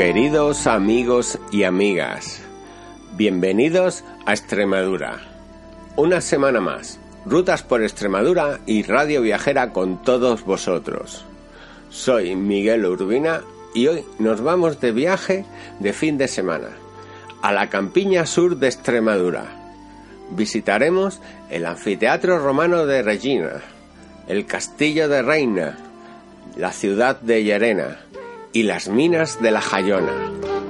Queridos amigos y amigas, bienvenidos a Extremadura. Una semana más, Rutas por Extremadura y Radio Viajera con todos vosotros. Soy Miguel Urbina y hoy nos vamos de viaje de fin de semana a la campiña sur de Extremadura. Visitaremos el anfiteatro romano de Regina, el castillo de Reina, la ciudad de Llerena y las minas de la Jayona.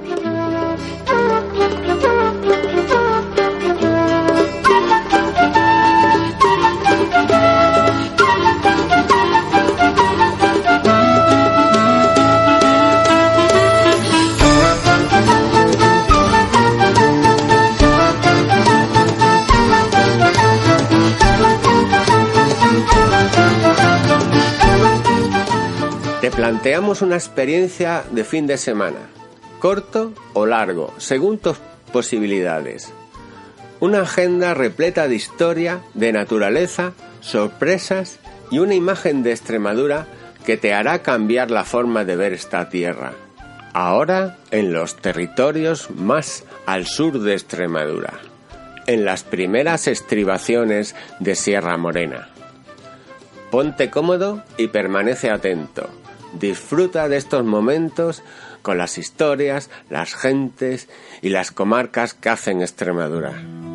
Te planteamos una experiencia de fin de semana, corto o largo, según tus posibilidades. Una agenda repleta de historia, de naturaleza, sorpresas y una imagen de Extremadura que te hará cambiar la forma de ver esta tierra. Ahora en los territorios más al sur de Extremadura, en las primeras estribaciones de Sierra Morena. Ponte cómodo y permanece atento. Disfruta de estos momentos con las historias, las gentes y las comarcas que hacen Extremadura.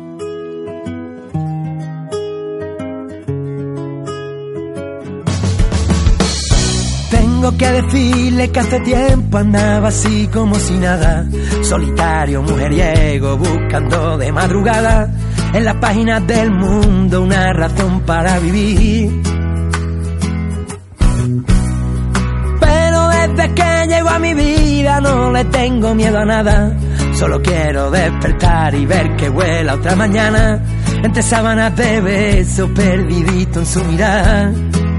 Tengo que decirle que hace tiempo andaba así como si nada, solitario, mujeriego, buscando de madrugada en las páginas del mundo una razón para vivir. Desde que llegó a mi vida no le tengo miedo a nada. Solo quiero despertar y ver que vuela otra mañana entre sábanas de besos perdidito en su mirada.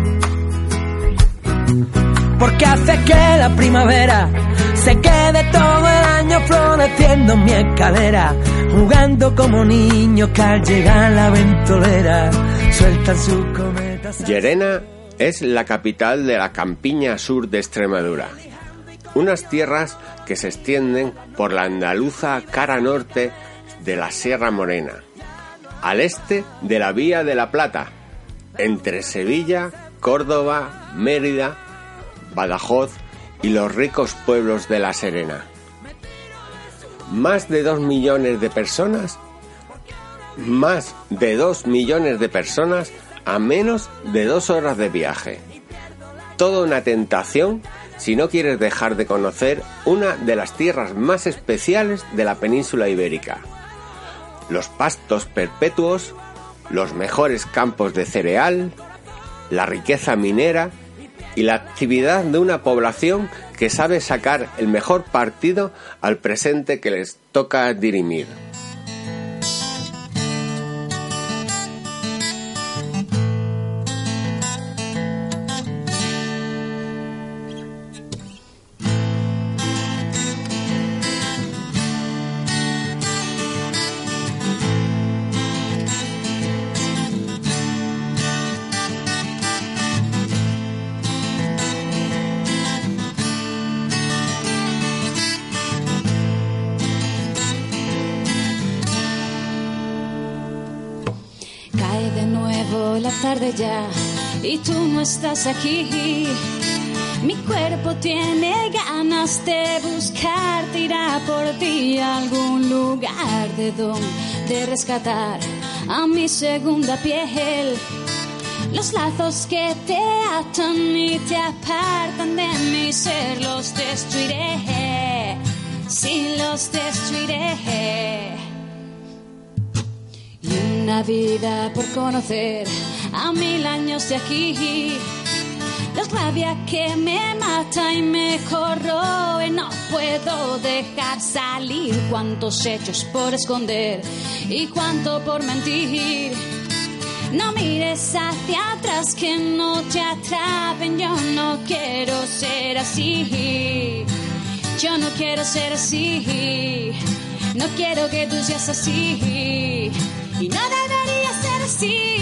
Porque hace que la primavera se quede todo el año floreciendo en mi escalera, jugando como niños que al llegar la ventolera sueltan sus cometas. Llerena es la capital de la campiña sur de Extremadura, unas tierras que se extienden por la andaluza cara norte de la Sierra Morena, al este de la Vía de la Plata, entre Sevilla, Córdoba, Mérida, Badajoz y los ricos pueblos de La Serena. Más de 2 millones de personas a menos de 2 horas de viaje. Toda una tentación si no quieres dejar de conocer una de las tierras más especiales de la península ibérica. Los pastos perpetuos, los mejores campos de cereal, la riqueza minera y la actividad de una población que sabe sacar el mejor partido al presente que les toca dirimir. La tarde ya y tú no estás aquí. Mi cuerpo tiene ganas de buscarte, irá por ti a algún lugar de donde rescatar a mi segunda piel. Los lazos que te atan y te apartan de mi ser los destruiré, sí los destruiré. Y una vida por conocer a 1000 años de aquí. La rabia que me mata y me corroe, no puedo dejar salir. Cuántos hechos por esconder y cuánto por mentir. No mires hacia atrás que no te atrapen. Yo no quiero ser así. Yo no quiero ser así. No quiero que tú seas así. Y no debería ser así.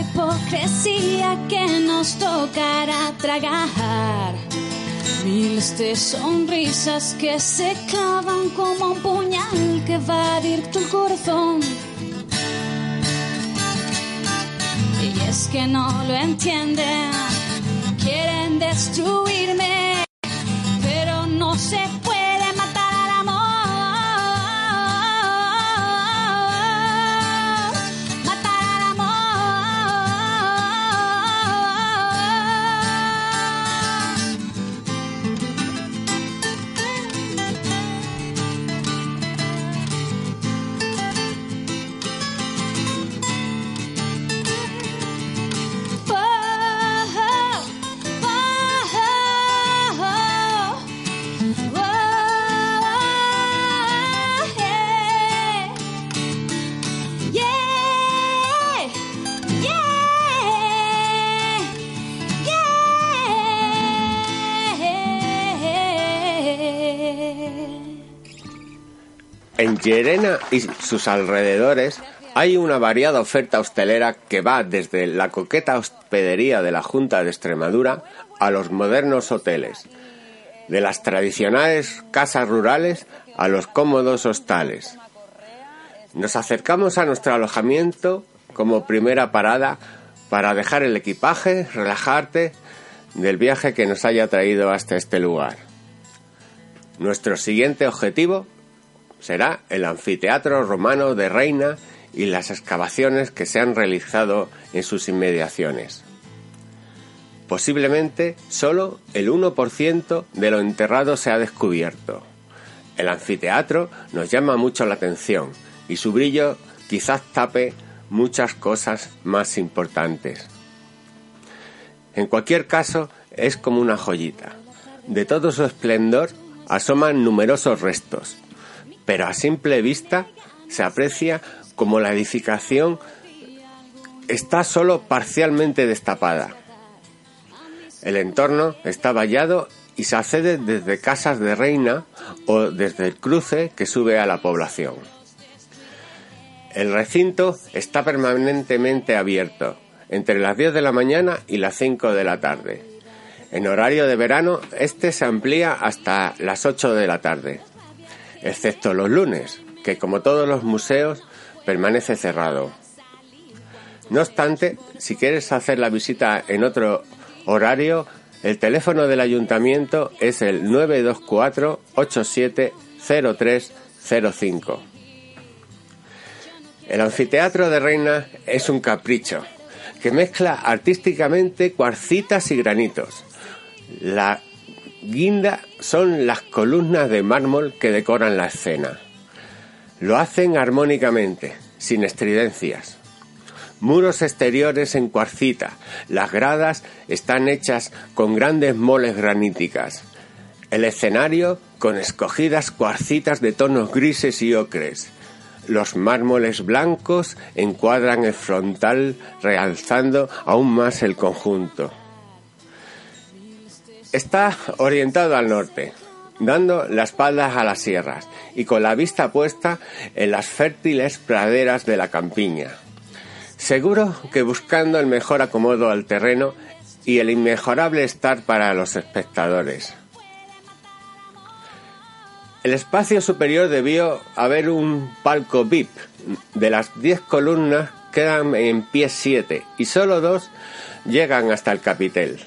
hipocresía que nos tocará tragar. Miles de sonrisas que se clavan como un puñal que va directo al corazón. Y es que no lo entienden, quieren destruirme, pero no se puede matar al amor. Matar al amor. En Llerena y sus alrededores hay una variada oferta hostelera que va desde la coqueta hospedería de la Junta de Extremadura a los modernos hoteles, de las tradicionales casas rurales a los cómodos hostales. Nos acercamos a nuestro alojamiento como primera parada para dejar el equipaje, relajarte del viaje que nos haya traído hasta este lugar. Nuestro siguiente objetivo será el anfiteatro romano de Reina y las excavaciones que se han realizado en sus inmediaciones. Posiblemente solo el 1% de lo enterrado se ha descubierto. El anfiteatro nos llama mucho la atención y su brillo quizás tape muchas cosas más importantes. En cualquier caso, es como una joyita. De todo su esplendor asoman numerosos restos, pero a simple vista se aprecia como la edificación está solo parcialmente destapada. El entorno está vallado y se accede desde casas de Reina o desde el cruce que sube a la población. El recinto está permanentemente abierto, entre las 10 de la mañana y las 5 de la tarde. En horario de verano, este se amplía hasta las 8 de la tarde, excepto los lunes, que como todos los museos, permanece cerrado. No obstante, si quieres hacer la visita en otro horario, el teléfono del ayuntamiento es el 924-870305. El anfiteatro de Reina es un capricho que mezcla artísticamente cuarcitas y granitos. La guinda son las columnas de mármol que decoran la escena. Lo hacen armónicamente, sin estridencias. Muros exteriores en cuarcita. Las gradas están hechas con grandes moles graníticas. El escenario con escogidas cuarcitas de tonos grises y ocres. Los mármoles blancos encuadran el frontal, realzando aún más el conjunto. Está orientado al norte, dando la espalda a las sierras y con la vista puesta en las fértiles praderas de la campiña. Seguro que buscando el mejor acomodo al terreno y el inmejorable estar para los espectadores. El espacio superior debió haber un palco VIP. De las 10 columnas quedan en pie 7 y solo 2 llegan hasta el capitel.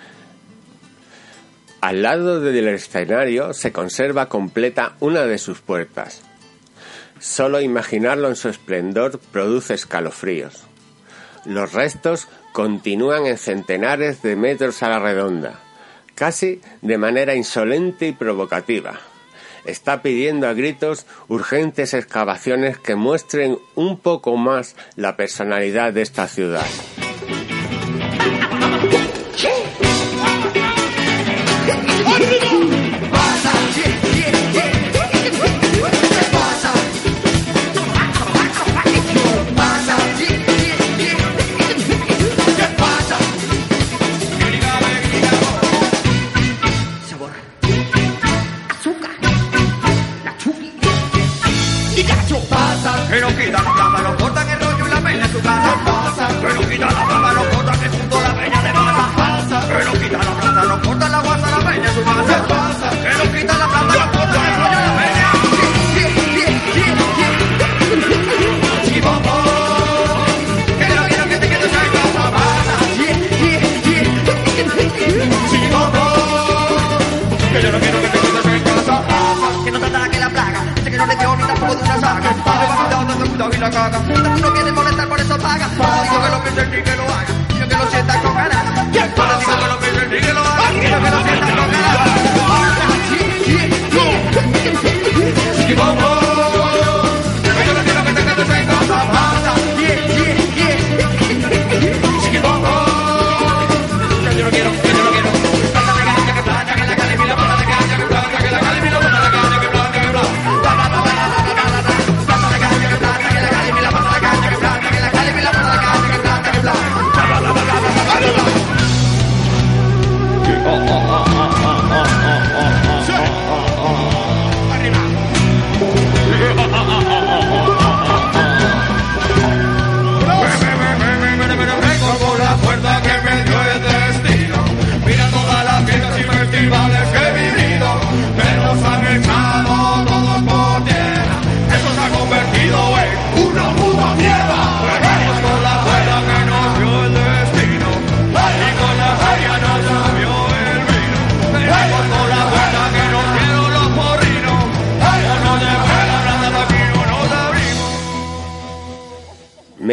Al lado del escenario se conserva completa una de sus puertas. Solo imaginarlo en su esplendor produce escalofríos. Los restos continúan en centenares de metros a la redonda, casi de manera insolente y provocativa. Está pidiendo a gritos urgentes excavaciones que muestren un poco más la personalidad de esta ciudad. Que no quitan la plata, no cortan el rollo y la pena en su cara. Que no quitan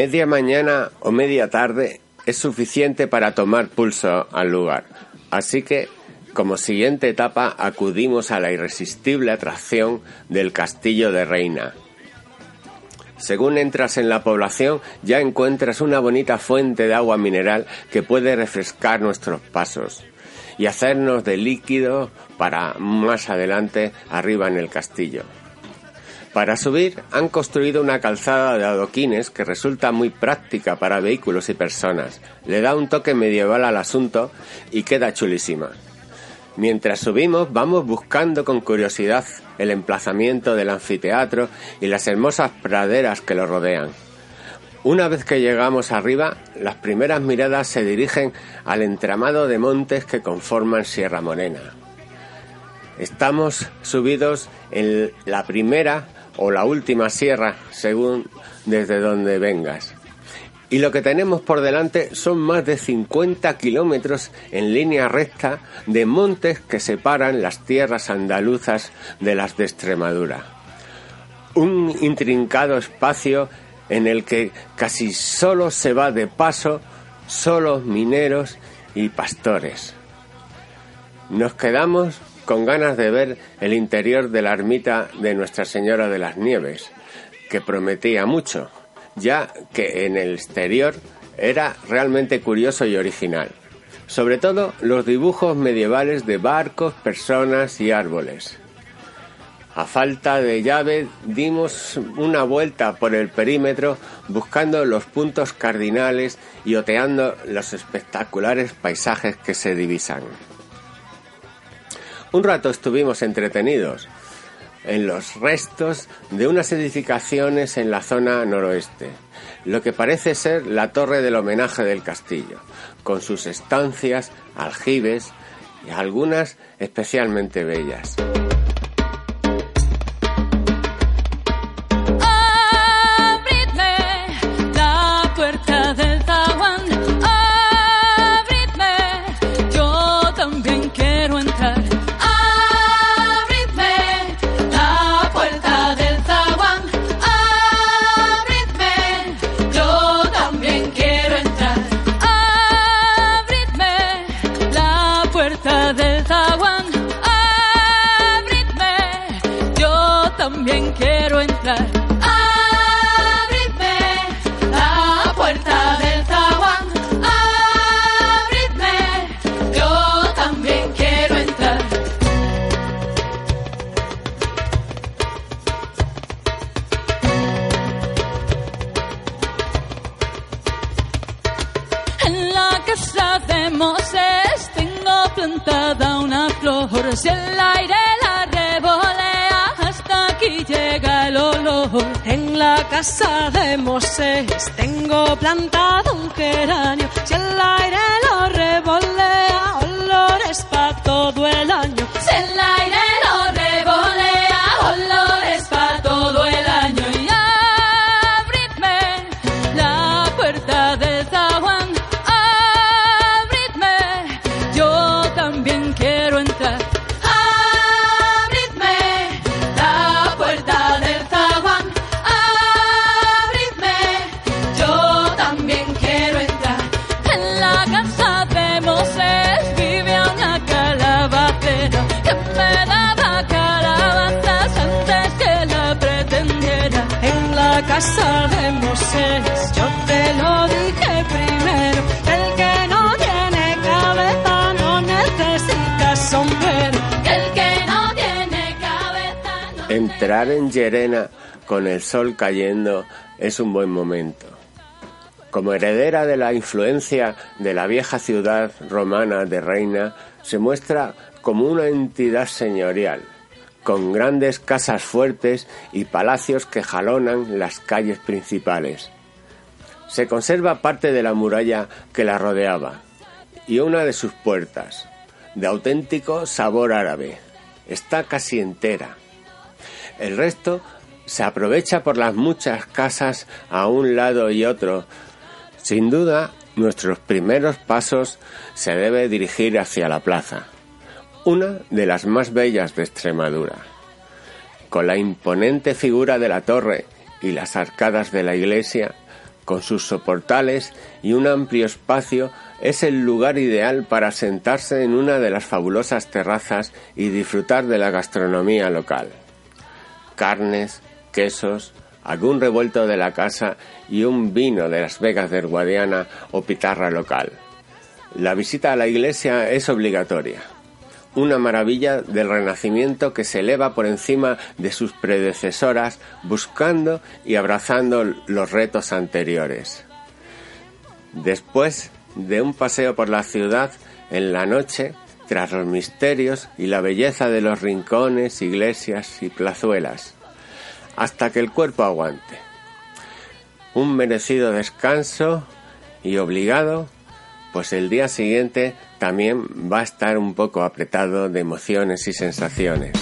Media mañana o media tarde es suficiente para tomar pulso al lugar, así que como siguiente etapa acudimos a la irresistible atracción del Castillo de Reina. Según entras en la población ya encuentras una bonita fuente de agua mineral que puede refrescar nuestros pasos y hacernos de líquido para más adelante arriba en el castillo. Para subir han construido una calzada de adoquines que resulta muy práctica para vehículos y personas. Le da un toque medieval al asunto y queda chulísima. Mientras subimos vamos buscando con curiosidad el emplazamiento del anfiteatro y las hermosas praderas que lo rodean. Una vez que llegamos arriba, las primeras miradas se dirigen al entramado de montes que conforman Sierra Morena. Estamos subidos en la primera o la última sierra, según desde donde vengas. Y lo que tenemos por delante son más de 50 kilómetros en línea recta de montes que separan las tierras andaluzas de las de Extremadura. Un intrincado espacio en el que casi solo se va de paso, solo mineros y pastores. Nos quedamos con ganas de ver el interior de la ermita de Nuestra Señora de las Nieves, que prometía mucho, ya que en el exterior era realmente curioso y original. Sobre todo los dibujos medievales de barcos, personas y árboles. A falta de llave dimos una vuelta por el perímetro buscando los puntos cardinales y oteando los espectaculares paisajes que se divisan. Un rato estuvimos entretenidos en los restos de unas edificaciones en la zona noroeste, lo que parece ser la torre del homenaje del castillo, con sus estancias, aljibes y algunas especialmente bellas. Quiero entrar. Abridme la puerta del zaguán. Abridme, yo también quiero entrar. En la casa de Moisés tengo plantada una flor. Si el aire la revolea, aquí llega el olor. En la casa de Moisés tengo plantado un geranio. Si el aire lo revolea, olores para todo el año. Si el aire lo revolea, olores para todo el año. Y abridme la puerta del zaguán. Abridme, yo también quiero entrar. Casa de Moisés, yo te lo dije primero, el que no tiene cabeza no necesita sombrero. El que no tiene cabeza no. Entrar en Llerena con el sol cayendo es un buen momento. Como heredera de la influencia de la vieja ciudad romana de Reina, se muestra como una entidad señorial, con grandes casas fuertes y palacios que jalonan las calles principales. Se conserva parte de la muralla que la rodeaba y una de sus puertas, de auténtico sabor árabe. Está casi entera. El resto se aprovecha por las muchas casas a un lado y otro. Sin duda, nuestros primeros pasos se debe dirigir hacia la plaza, una de las más bellas de Extremadura, con la imponente figura de la torre y las arcadas de la iglesia, con sus soportales y un amplio espacio, es el lugar ideal para sentarse en una de las fabulosas terrazas y disfrutar de la gastronomía local. Carnes, quesos, algún revuelto de la casa y un vino de Las Vegas del Guadiana o pitarra local. La visita a la iglesia es obligatoria. Una maravilla del Renacimiento que se eleva por encima de sus predecesoras, buscando y abrazando los retos anteriores. Después de un paseo por la ciudad en la noche, tras los misterios y la belleza de los rincones, iglesias y plazuelas, hasta que el cuerpo aguante. Un merecido descanso y obligado, pues el día siguiente también va a estar un poco apretado de emociones y sensaciones.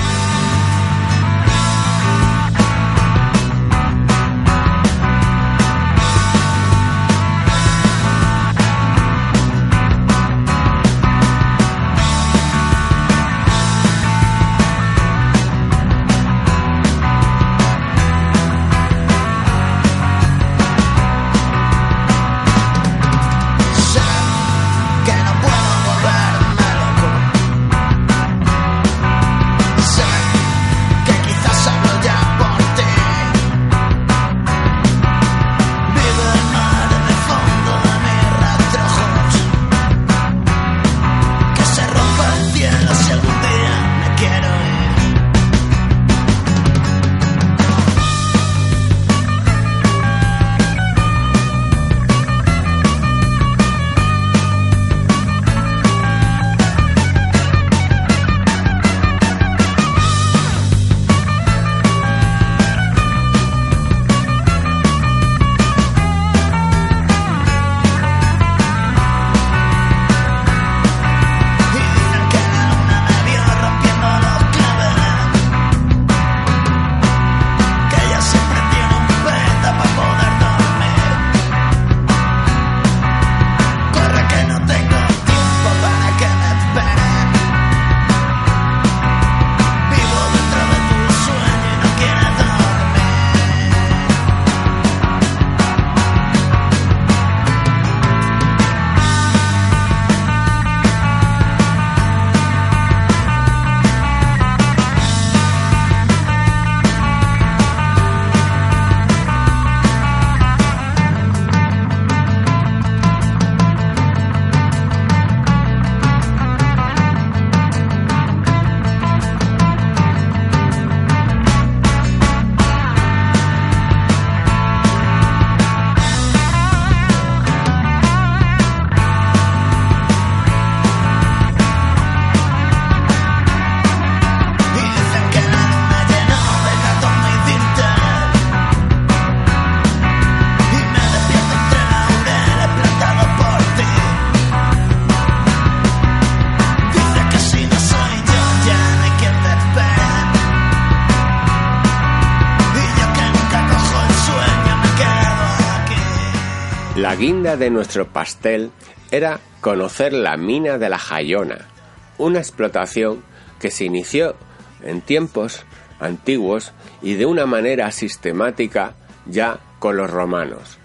La guinda de nuestro pastel era conocer la mina de la Jayona, una explotación que se inició en tiempos antiguos y de una manera sistemática ya con los romanos,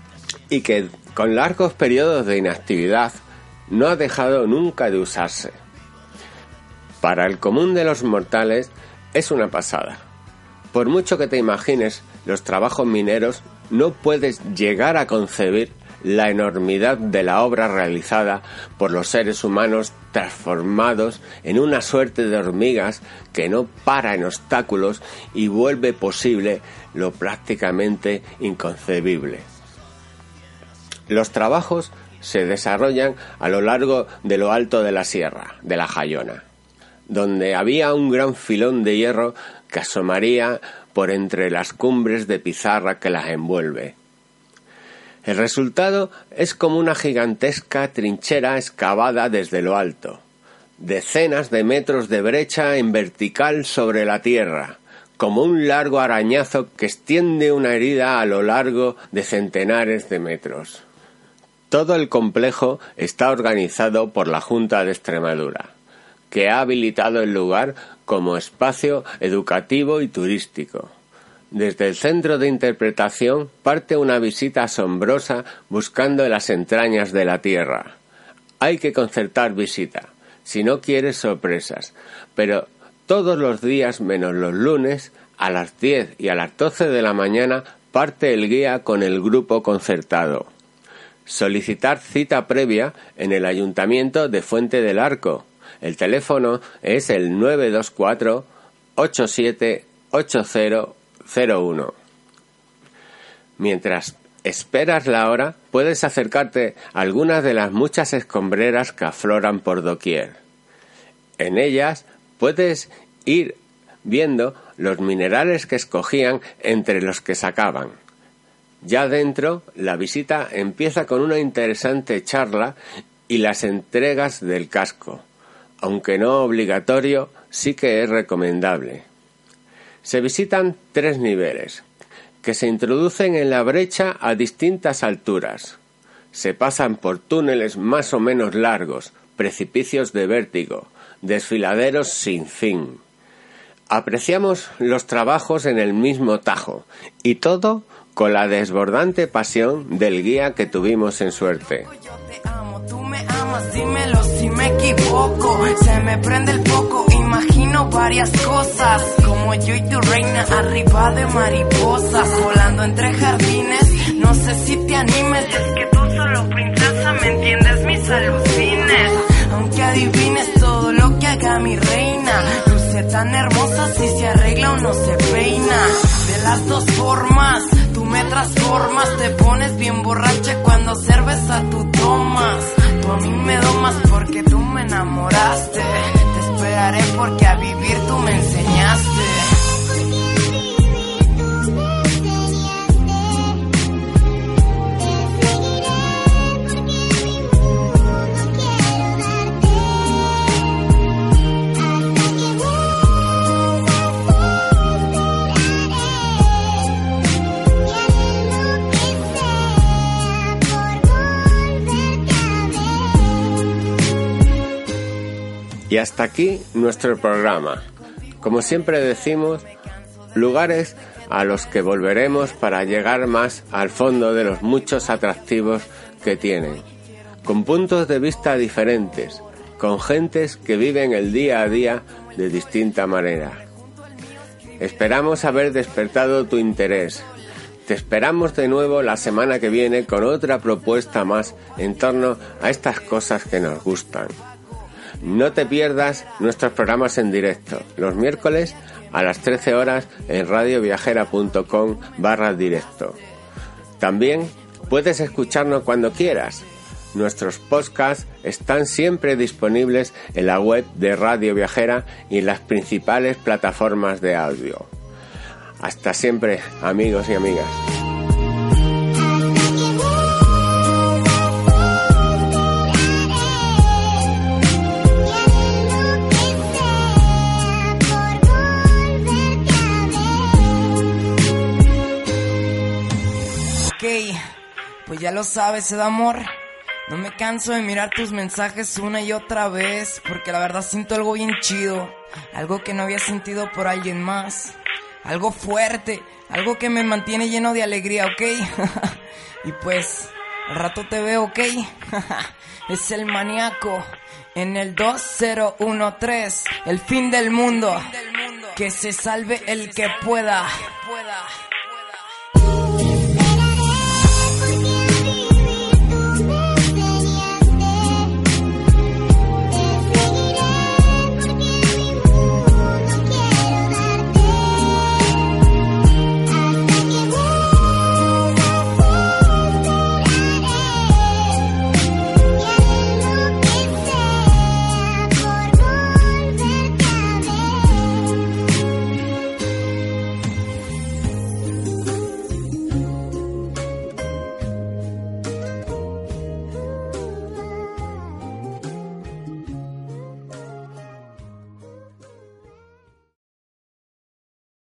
y que con largos periodos de inactividad no ha dejado nunca de usarse. Para el común de los mortales es una pasada. Por mucho que te imagines los trabajos mineros, no puedes llegar a concebir la enormidad de la obra realizada por los seres humanos transformados en una suerte de hormigas que no para en obstáculos y vuelve posible lo prácticamente inconcebible. Los trabajos se desarrollan a lo largo de lo alto de la sierra, de la Jayona, donde había un gran filón de hierro que asomaría por entre las cumbres de pizarra que las envuelve. El resultado es como una gigantesca trinchera excavada desde lo alto, decenas de metros de brecha en vertical sobre la tierra, como un largo arañazo que extiende una herida a lo largo de centenares de metros. Todo el complejo está organizado por la Junta de Extremadura, que ha habilitado el lugar como espacio educativo y turístico. Desde el centro de interpretación parte una visita asombrosa buscando en las entrañas de la tierra. Hay que concertar visita, si no quieres sorpresas, pero todos los días menos los lunes, a las 10 y a las 12 de la mañana, parte el guía con el grupo concertado. Solicitar cita previa en el Ayuntamiento de Fuente del Arco. El teléfono es el 924 87 8001. Mientras esperas la hora, puedes acercarte a algunas de las muchas escombreras que afloran por doquier. En ellas puedes ir viendo los minerales que escogían entre los que sacaban. Ya dentro, la visita empieza con una interesante charla y las entregas del casco. Aunque no obligatorio, sí que es recomendable. Se visitan 3 niveles, que se introducen en la brecha a distintas alturas. Se pasan por túneles más o menos largos, precipicios de vértigo, desfiladeros sin fin. Apreciamos los trabajos en el mismo tajo, y todo con la desbordante pasión del guía que tuvimos en Suerte. Yo te amo, tú me amas, dímelo si me equivoco. Se me prende el foco, imagino varias cosas, como yo y tu reina arriba de mariposas, volando entre jardines. No sé si te animes, es que tú solo princesa me entiendes mis alucines. Aunque adivines todo lo que haga mi reina, luce tan hermosa si se arregla o no se peina. De las dos formas, tú me transformas, te pones bien borracha cuando cerveza tú tomas. Tú a mí me domas porque tú me enamoraste. Te esperaré porque a vivir tú me enseñaste. Y hasta aquí nuestro programa. Como siempre decimos, lugares a los que volveremos para llegar más al fondo de los muchos atractivos que tienen, con puntos de vista diferentes, con gentes que viven el día a día de distinta manera. Esperamos haber despertado tu interés. Te esperamos de nuevo la semana que viene con otra propuesta más en torno a estas cosas que nos gustan. No te pierdas nuestros programas en directo, los miércoles a las 13 horas en radioviajera.com/directo. También puedes escucharnos cuando quieras. Nuestros podcasts están siempre disponibles en la web de Radio Viajera y en las principales plataformas de audio. Hasta siempre, amigos y amigas. Pues ya lo sabes, amor. No me canso de mirar tus mensajes una y otra vez, porque la verdad siento algo bien chido, algo que no había sentido por alguien más, algo fuerte, algo que me mantiene lleno de alegría, ¿ok? Y pues, al rato te veo, ¿ok? Es el maníaco en el 2013, el fin del mundo. Que se salve el que pueda.